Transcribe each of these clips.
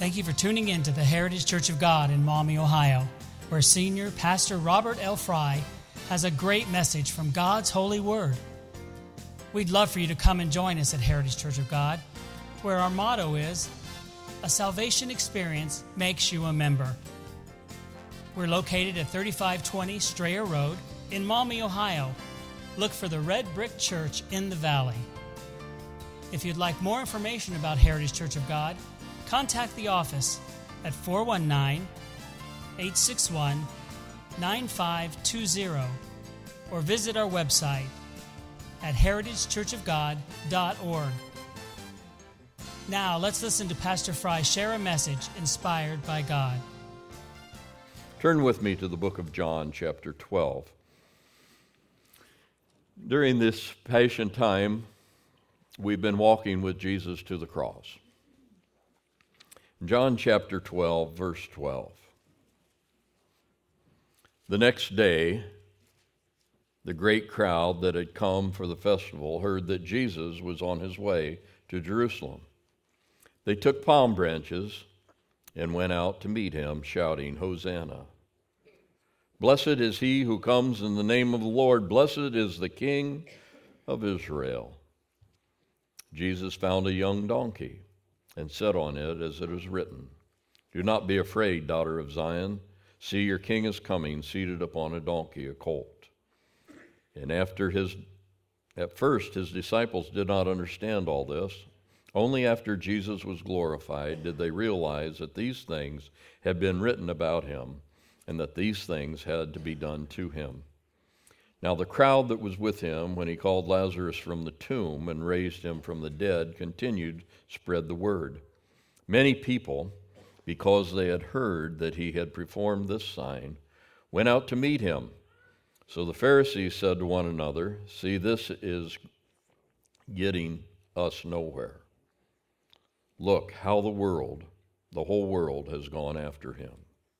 Thank you for tuning in to the Heritage Church of God in Maumee, Ohio, where Senior Pastor Robert L. Fry has a great message from God's holy word. We'd love for you to come and join us at Heritage Church of God, where our motto is, a salvation experience makes you a member. We're located at 3520 Strayer Road in Maumee, Ohio. Look for the Red Brick Church in the valley. If you'd like more information about Heritage Church of God, contact the office at 419-861-9520 or visit our website at heritagechurchofgod.org. Now, let's listen to Pastor Fry share a message inspired by God. Turn with me to the book of John, chapter 12. During this Passion time, we've been walking with Jesus to the cross. John chapter 12, verse 12. The next day, the great crowd that had come for the festival heard that Jesus was on his way to Jerusalem. They took palm branches and went out to meet him, shouting, Hosanna! Blessed is he who comes in the name of the Lord. Blessed is the King of Israel. Jesus found a young donkey and sat on it, as it is written, Do not be afraid, daughter of Zion. See, your king is coming, seated upon a donkey, a colt. And at first his disciples did not understand all this. Only after Jesus was glorified did they realize that these things had been written about him, and that these things had to be done to him. Now the crowd that was with him when he called Lazarus from the tomb and raised him from the dead continued to spread the word. Many people, because they had heard that he had performed this sign, went out to meet him. So the Pharisees said to one another, See, this is getting us nowhere. Look how the whole world has gone after him.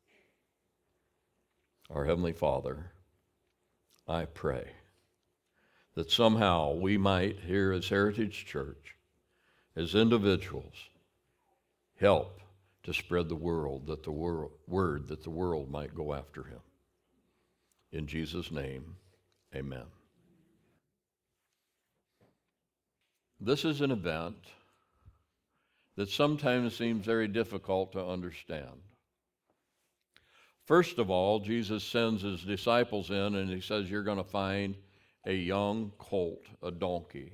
Our Heavenly Father, I pray that somehow we might, here as Heritage Church, as individuals, help to spread the word that the world might go after him. In Jesus' name, amen. This is an event that sometimes seems very difficult to understand. First of all, Jesus sends his disciples in and he says, you're going to find a young colt, a donkey.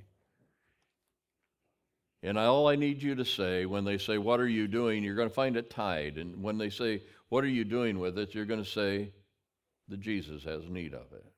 And all I need you to say, when they say, what are you doing? You're going to find it tied. And when they say, what are you doing with it? You're going to say that Jesus has need of it.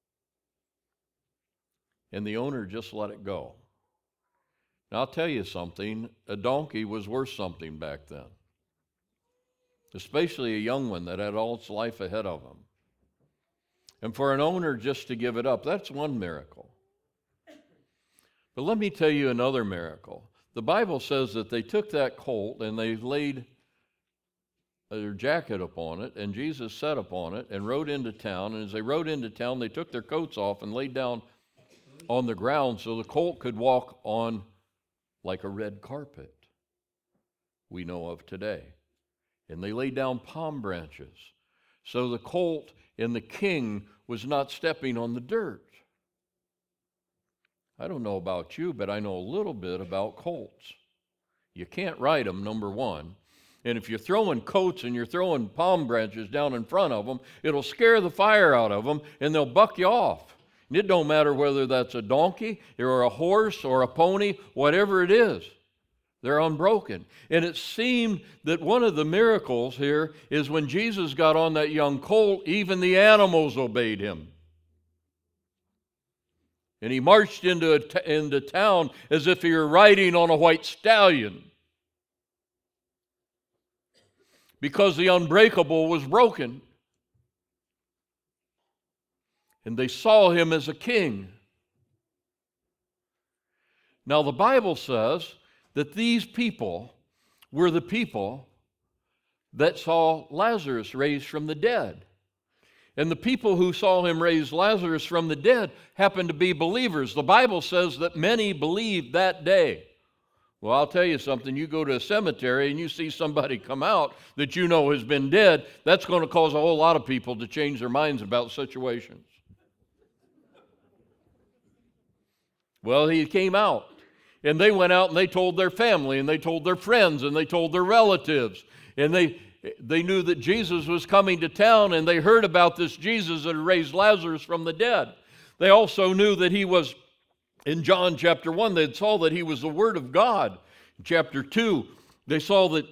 And the owner just let it go. Now, I'll tell you something. A donkey was worth something back then, especially a young one that had all its life ahead of him. And for an owner just to give it up, that's one miracle. But let me tell you another miracle. The Bible says that they took that colt and they laid their jacket upon it, and Jesus sat upon it and rode into town. And as they rode into town, they took their coats off and laid down on the ground so the colt could walk on like a red carpet we know of today. And they laid down palm branches. So the colt and the king was not stepping on the dirt. I don't know about you, but I know a little bit about colts. You can't ride them, number one. And if you're throwing coats and you're throwing palm branches down in front of them, it'll scare the fire out of them and they'll buck you off. And it don't matter whether that's a donkey or a horse or a pony, whatever it is. They're unbroken. And it seemed that one of the miracles here is when Jesus got on that young colt, even the animals obeyed him. And he marched into town as if he were riding on a white stallion, because the unbreakable was broken. And they saw him as a king. Now the Bible says that these people were the people that saw Lazarus raised from the dead. And the people who saw him raise Lazarus from the dead happened to be believers. The Bible says that many believed that day Well, I'll tell you something. You go to a cemetery and you see somebody come out that you know has been dead, that's going to cause a whole lot of people to change their minds about situations. Well, he came out. And they went out and they told their family and they told their friends and they told their relatives. And they knew that Jesus was coming to town, and they heard about this Jesus that had raised Lazarus from the dead. They also knew that he was, in John chapter 1, they saw that he was the Word of God. In chapter 2, they saw that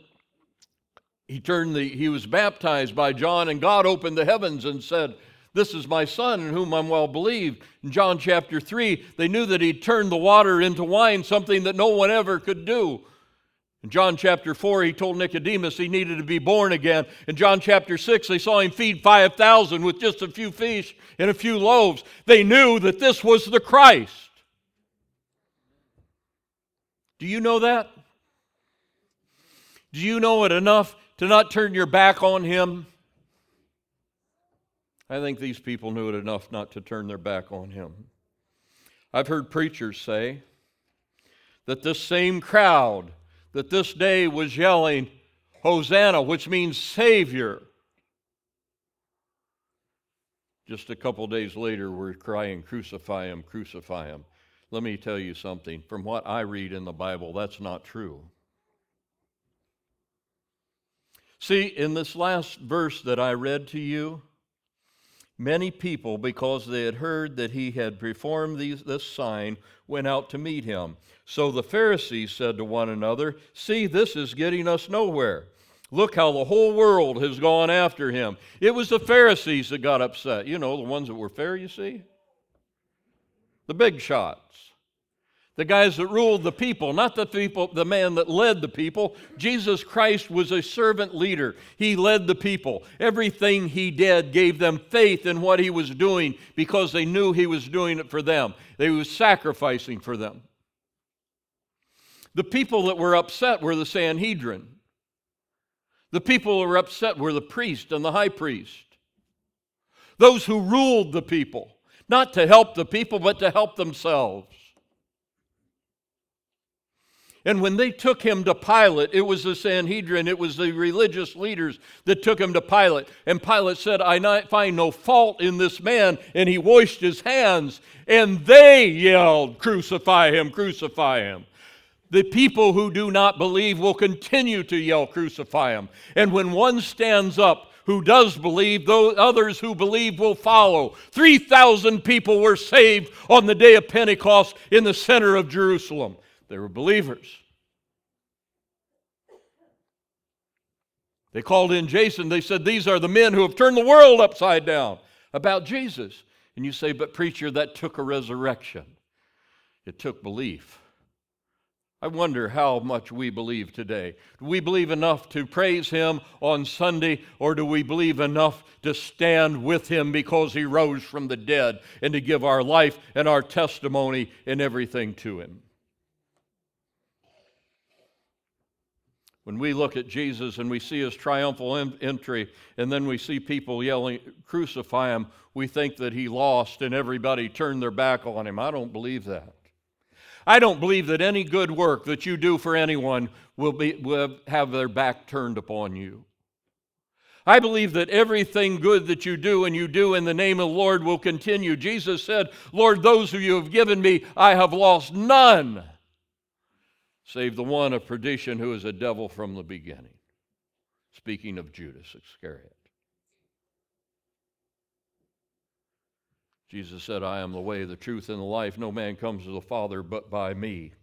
he was baptized by John, and God opened the heavens and said, "This is my Son in whom I'm well pleased." In John chapter 3, they knew that he turned the water into wine, something that no one ever could do. In John chapter 4, he told Nicodemus he needed to be born again. In John chapter 6, they saw him feed 5,000 with just a few fish and a few loaves. They knew that this was the Christ. Do you know that? Do you know it enough to not turn your back on him? I think these people knew it enough not to turn their back on him. I've heard preachers say that this same crowd that this day was yelling, "Hosanna," which means Savior, just a couple days later we're crying, "Crucify him, crucify him." Let me tell you something. From what I read in the Bible, that's not true. See, in this last verse that I read to you, many people, because they had heard that he had performed this sign, went out to meet him. So the Pharisees said to one another, "See, this is getting us nowhere. Look how the whole world has gone after him." It was the Pharisees that got upset. You know, the ones that were fair, you see? The big shots. The guys that ruled the people, not the man that led the people. Jesus Christ was a servant leader. He led the people. Everything he did gave them faith in what he was doing because they knew he was doing it for them. He was sacrificing for them. The people that were upset were the Sanhedrin. The people who were upset were the priest and the high priest. Those who ruled the people, not to help the people, but to help themselves. And when they took him to Pilate, it was the Sanhedrin, it was the religious leaders that took him to Pilate. And Pilate said, "I find no fault in this man." And he washed his hands. And they yelled, "Crucify him, crucify him." The people who do not believe will continue to yell, "Crucify him." And when one stands up who does believe, those others who believe will follow. 3,000 people were saved on the day of Pentecost in the center of Jerusalem. They were believers. They called in Jason. They said, "These are the men who have turned the world upside down," about Jesus. And you say, "But preacher, that took a resurrection." It took belief. I wonder how much we believe today. Do we believe enough to praise him on Sunday, or do we believe enough to stand with him because he rose from the dead and to give our life and our testimony and everything to him? When we look at Jesus and we see his triumphal entry, and then we see people yelling, "Crucify him," we think that he lost and everybody turned their back on him. I don't believe that. I don't believe that any good work that you do for anyone will have their back turned upon you. I believe that everything good that you do and you do in the name of the Lord will continue. Jesus said, "Lord, those who you have given me, I have lost none, save the one of perdition who is a devil from the beginning." Speaking of Judas Iscariot. Jesus said, "I am the way, the truth, and the life. No man comes to the Father but by me."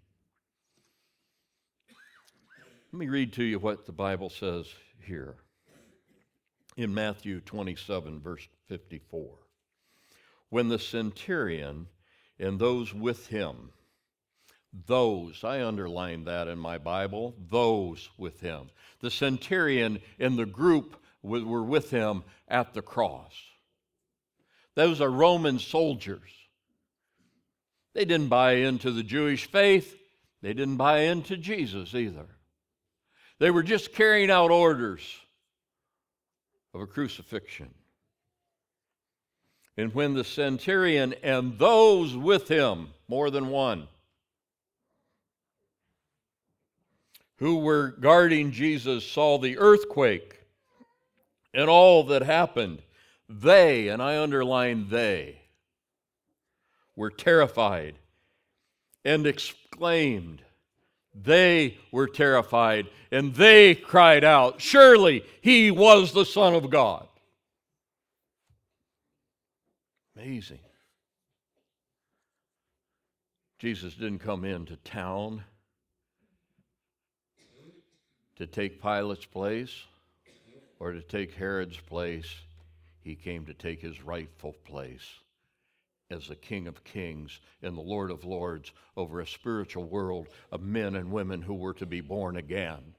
Let me read to you what the Bible says here. In Matthew 27, verse 54. When the centurion and those with him, those, I underlined that in my Bible, those with him. The centurion and the group were with him at the cross. Those are Roman soldiers. They didn't buy into the Jewish faith. They didn't buy into Jesus either. They were just carrying out orders of a crucifixion. And when the centurion and those with him, more than one, who were guarding Jesus saw the earthquake and all that happened, they, and I underline they, were terrified and exclaimed. They were terrified and they cried out, "Surely he was the Son of God." Amazing. Jesus didn't come into town to take Pilate's place or to take Herod's place. He came to take his rightful place as the King of Kings and the Lord of Lords over a spiritual world of men and women who were to be born again.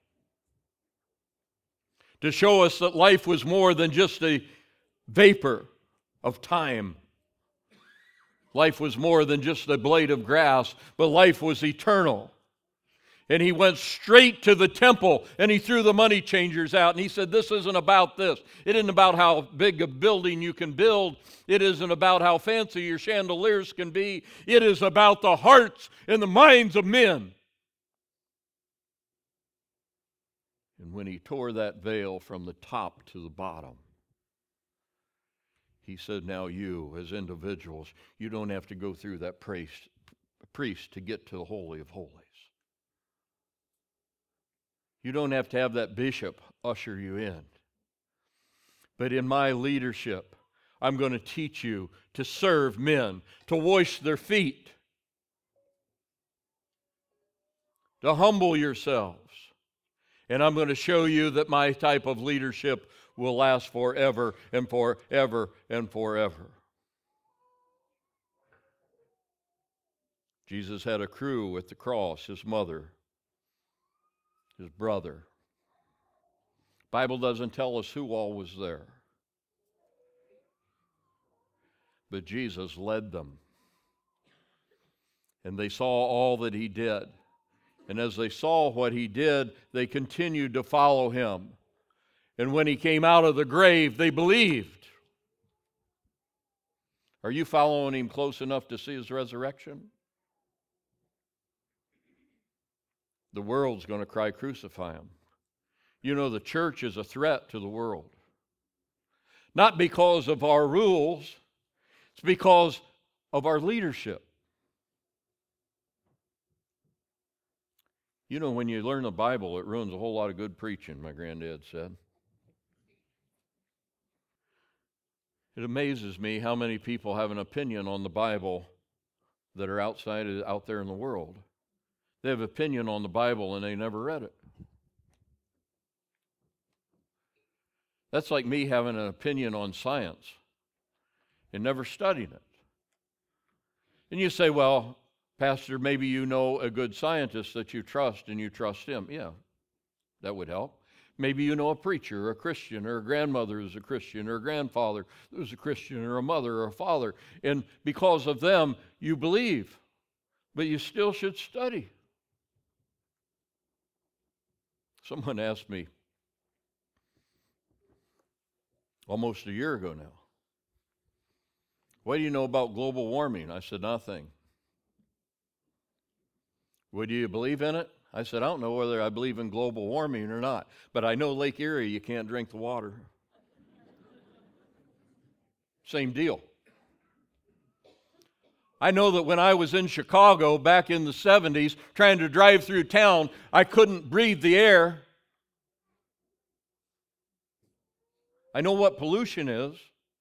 To show us that life was more than just a vapor of time. Life was more than just a blade of grass, but life was eternal. And he went straight to the temple and he threw the money changers out. And he said, this isn't about this. It isn't about how big a building you can build. It isn't about how fancy your chandeliers can be. It is about the hearts and the minds of men. And when he tore that veil from the top to the bottom, he said, now you, as individuals, you don't have to go through that priest to get to the Holy of Holies. You don't have to have that bishop usher you in. But in my leadership, I'm going to teach you to serve men, to wash their feet, to humble yourselves. And I'm going to show you that my type of leadership will last forever and forever and forever. Jesus had a crew at the cross, his mother, his brother. Bible doesn't tell us who all was there. But Jesus led them. And they saw all that he did. And as they saw what he did, they continued to follow him. And when he came out of the grave, they believed. Are you following him close enough to see his resurrection? The world's going to cry, crucify him. You know, the church is a threat to the world. Not because of our rules, it's because of our leadership. You know, when you learn the Bible, it ruins a whole lot of good preaching, my granddad said. It amazes me how many people have an opinion on the Bible that are out there in the world. They have opinion on the Bible and they never read it. That's like me having an opinion on science and never studying it. And you say, well, Pastor, maybe you know a good scientist that you trust and you trust him. Yeah, that would help. Maybe you know a preacher or a Christian or a grandmother who's a Christian or a grandfather who's a Christian or a mother or a father. And because of them, you believe. But you still should study. Someone asked me almost a year ago now, what do you know about global warming? I said, nothing. Well, do you believe in it? I said, I don't know whether I believe in global warming or not, but I know Lake Erie, you can't drink the water. Same deal. I know that when I was in Chicago back in the 70s, trying to drive through town, I couldn't breathe the air. I know what pollution is.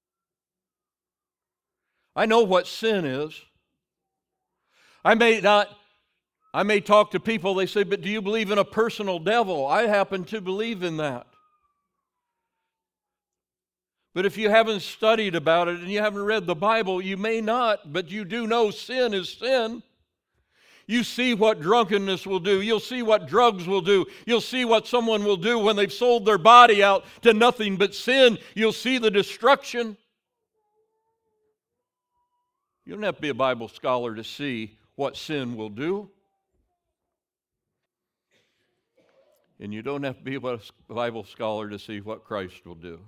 I know what sin is. I may talk to people, they say, but do you believe in a personal devil? I happen to believe in that. But if you haven't studied about it and you haven't read the Bible, you may not, but you do know sin is sin. You see what drunkenness will do. You'll see what drugs will do. You'll see what someone will do when they've sold their body out to nothing but sin. You'll see the destruction. You don't have to be a Bible scholar to see what sin will do. And you don't have to be a Bible scholar to see what Christ will do.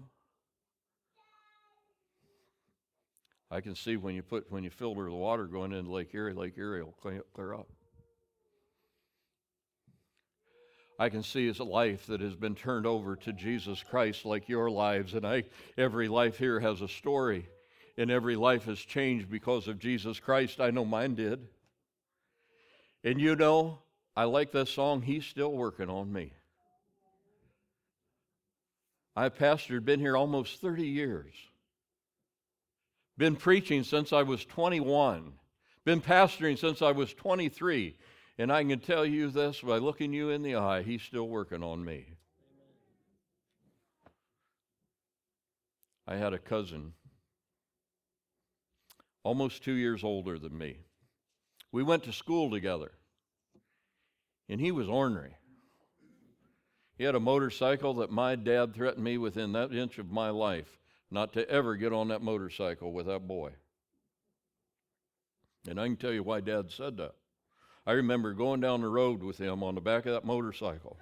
I can see when you filter the water going into Lake Erie will clear up. I can see his life that has been turned over to Jesus Christ like your lives. And every life here has a story. And every life has changed because of Jesus Christ. I know mine did. And you know, I like that song, He's Still Working on Me. I've pastored, been here almost 30 years. Been preaching since I was 21. Been pastoring since I was 23. And I can tell you this by looking you in the eye, He's still working on me. I had a cousin, almost 2 years older than me. We went to school together, and he was ornery. He had a motorcycle that my dad threatened me within that inch of my life not to ever get on that motorcycle with that boy. And I can tell you why Dad said that. I remember going down the road with him on the back of that motorcycle.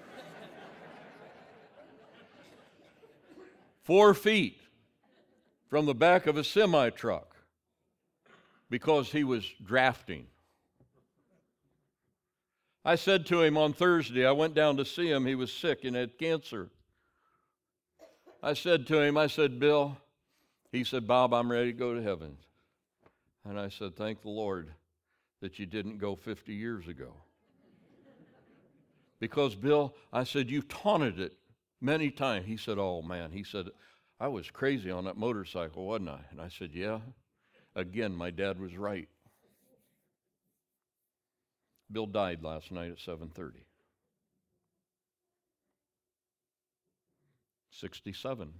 4 feet from the back of a semi-truck because he was drafting. I said to him on Thursday, I went down to see him, he was sick and had cancer. I said to him, Bill, he said, Bob, I'm ready to go to heaven. And I said, thank the Lord that you didn't go 50 years ago. Because, Bill, I said, you've taunted it many times. He said, oh, man. He said, I was crazy on that motorcycle, wasn't I? And I said, yeah. Again, my dad was right. Bill died last night at 7:30. 67.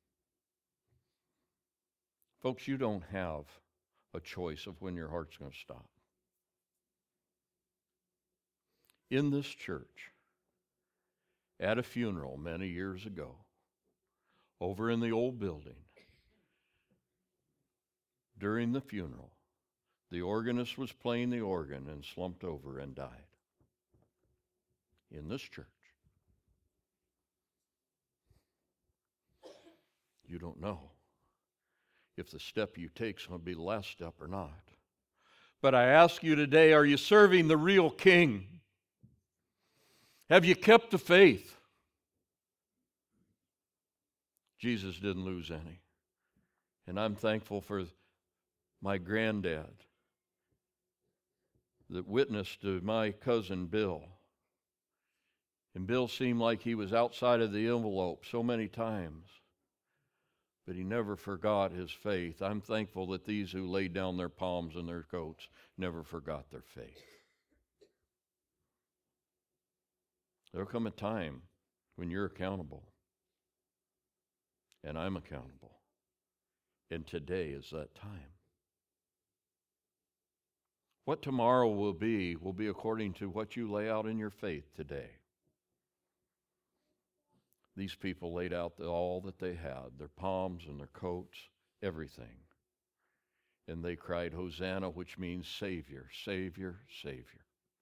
Folks, you don't have a choice of when your heart's going to stop. In this church, at a funeral many years ago, over in the old building, during the funeral, the organist was playing the organ and slumped over and died. In this church. You don't know if the step you take is going to be the last step or not. But I ask you today, are you serving the real King? Have you kept the faith? Jesus didn't lose any. And I'm thankful for my granddad that witnessed to my cousin Bill. And Bill seemed like he was outside of the envelope so many times, but he never forgot his faith. I'm thankful that these who laid down their palms and their coats never forgot their faith. There'll come a time when you're accountable, and I'm accountable, and today is that time. What tomorrow will be according to what you lay out in your faith today. These people laid out all that they had, their palms and their coats, everything. And they cried, Hosanna, which means Savior, Savior, Savior.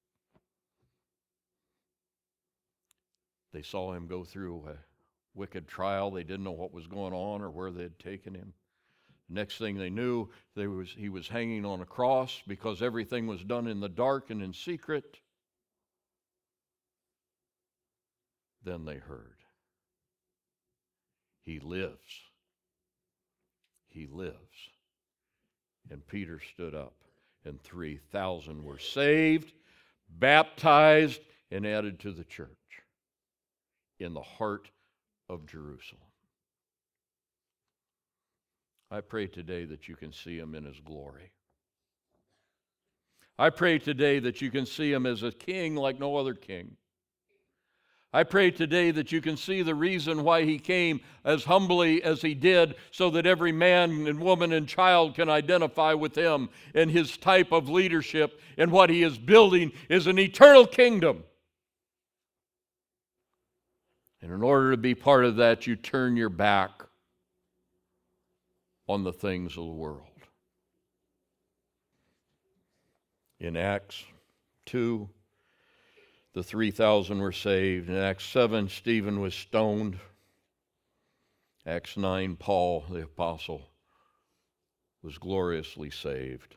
They saw him go through a wicked trial. They didn't know what was going on or where they had taken him. Next thing they knew, he was hanging on a cross because everything was done in the dark and in secret. Then they heard, He lives. He lives. And Peter stood up, and 3,000 were saved, baptized, and added to the church in the heart of Jerusalem. I pray today that you can see him in his glory. I pray today that you can see him as a king like no other king. I pray today that you can see the reason why he came as humbly as he did, so that every man and woman and child can identify with him and his type of leadership, and what he is building is an eternal kingdom. And in order to be part of that, you turn your back on the things of the world. In Acts 2, the 3,000 were saved. In Acts 7, Stephen was stoned. Acts 9, Paul, the apostle, was gloriously saved.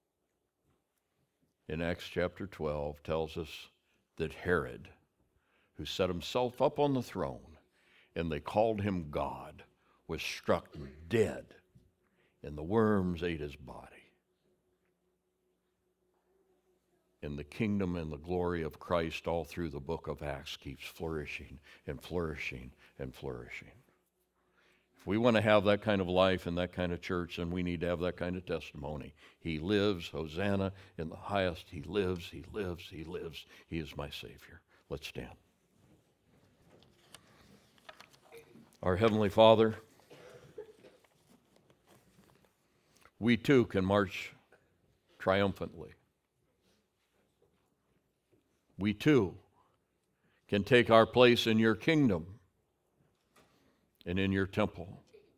In Acts chapter 12 tells us that Herod who set himself up on the throne, and they called him God, was struck dead, and the worms ate his body. And the kingdom and the glory of Christ all through the book of Acts keeps flourishing and flourishing and flourishing. If we want to have that kind of life and that kind of church, then we need to have that kind of testimony. He lives, Hosanna in the highest. He lives, he lives, he lives. He is my Savior. Let's stand. Our Heavenly Father, we too can march triumphantly. We too can take our place in your kingdom and in your temple.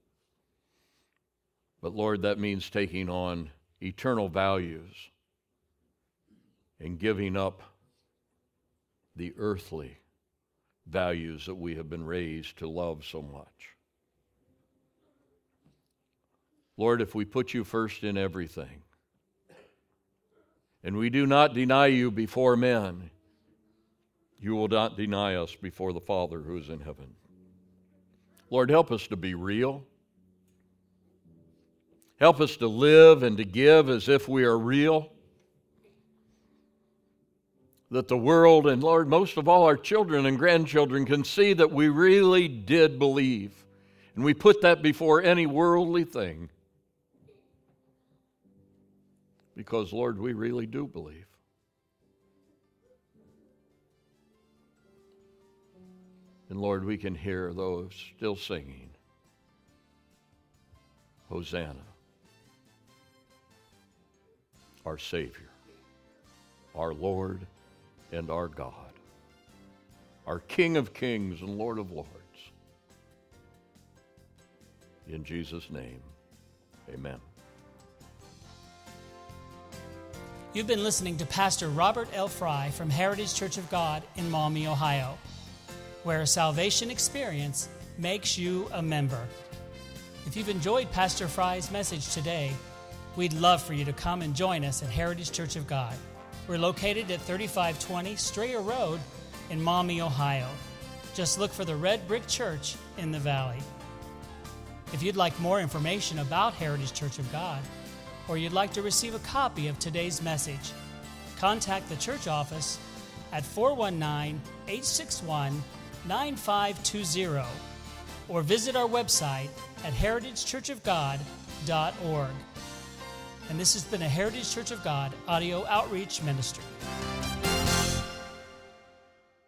But Lord, that means taking on eternal values and giving up the earthly values that we have been raised to love so much. Lord, if we put you first in everything, and we do not deny you before men, you will not deny us before the Father who is in heaven. Lord, help us to be real. Help us to live and to give as if we are real. That the world, and Lord, most of all our children and grandchildren, can see that we really did believe. And we put that before any worldly thing. Because, Lord, we really do believe. And Lord, we can hear those still singing, Hosanna, our Savior, our Lord and our God, our King of kings and Lord of lords. In Jesus' name, amen. You've been listening to Pastor Robert L. Fry from Heritage Church of God in Maumee, Ohio, where a salvation experience makes you a member. If you've enjoyed Pastor Fry's message today, we'd love for you to come and join us at Heritage Church of God. We're located at 3520 Strayer Road in Maumee, Ohio. Just look for the red brick church in the valley. If you'd like more information about Heritage Church of God, or you'd like to receive a copy of today's message, contact the church office at 419-861-9520 or visit our website at heritagechurchofgod.org. And this has been a Heritage Church of God audio outreach ministry.